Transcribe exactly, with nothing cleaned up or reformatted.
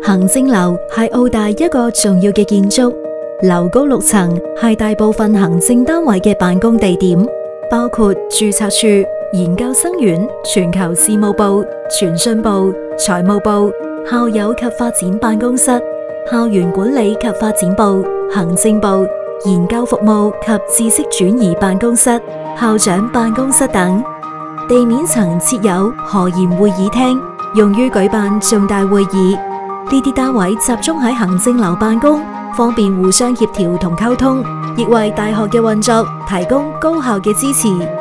行政樓係澳大一個重要嘅建築，樓高六層，係大部分行政單位嘅辦公地點，包括註冊處、研究生院、全球事務部、傳訊部、財務部、校友及發展辦公室、校園管理及發展部、行政部、研究服務及知識轉移辦公室、校長辦公室等。地面層設有何賢會議廳，用於舉辦重大會議。呢啲單位集中喺行政樓辦公，方便互相協調同溝通，亦為大學嘅運作提供高效嘅支持。